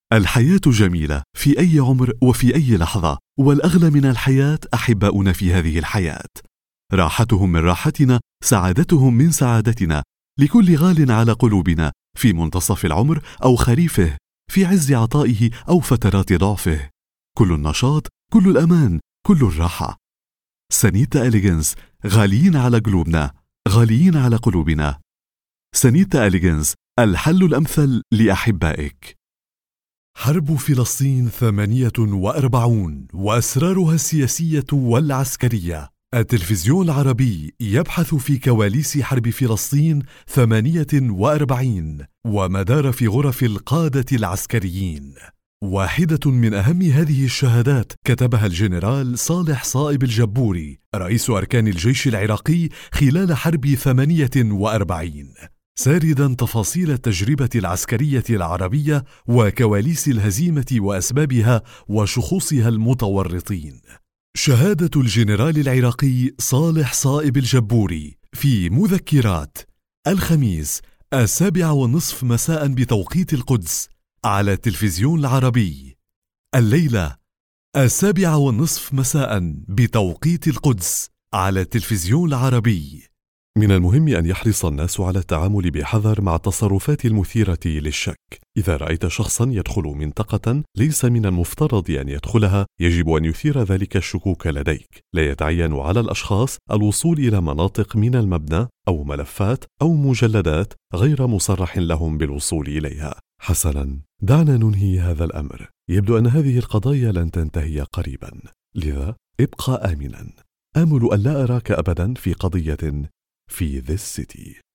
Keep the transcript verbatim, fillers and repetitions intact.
الحياة جميلة في أي عمر وفي أي لحظة، والأغلى من الحياة أحباؤنا في هذه الحياة. راحتهم من راحتنا، سعادتهم من سعادتنا، لكل غال على قلوبنا في منتصف العمر أو خريفه، في عز عطائه أو فترات ضعفه. كل النشاط، كل الأمان، كل الراحة. سانيتا إليجنس غاليين على قلوبنا، غاليين على قلوبنا. سانيتا إليجنس، الحل الأمثل لأحبائك. حرب فلسطين ثمانية وأربعون وأسرارها السياسية والعسكرية. التلفزيون العربي يبحث في كواليس حرب فلسطين ثمانية وأربعين ومدار في غرف القادة العسكريين. واحدة من أهم هذه الشهادات كتبها الجنرال صالح صائب الجبوري رئيس أركان الجيش العراقي خلال حرب ثمانية وأربعين، ساردا تفاصيل التجربة العسكرية العربية وكواليس الهزيمة وأسبابها وشخوصها المتورطين. شهادة الجنرال العراقي صالح صائب الجبوري في مذكرات. الخميس السابعة والنصف مساء بتوقيت القدس على التلفزيون العربي. الليلة السابعة والنصف مساء بتوقيت القدس على التلفزيون العربي. من المهم أن يحرص الناس على التعامل بحذر مع التصرفات المثيرة للشك. إذا رأيت شخصا يدخل منطقة ليس من المفترض أن يدخلها، يجب أن يثير ذلك الشكوك لديك. لا يتعين على الأشخاص الوصول إلى مناطق من المبنى أو ملفات أو مجلدات غير مصرح لهم بالوصول إليها. حسنا، دعنا ننهي هذا الأمر. يبدو أن هذه القضايا لن تنتهي قريبا، لذا ابقى آمنا. آمل أن لا أراك أبدا في قضية في This City.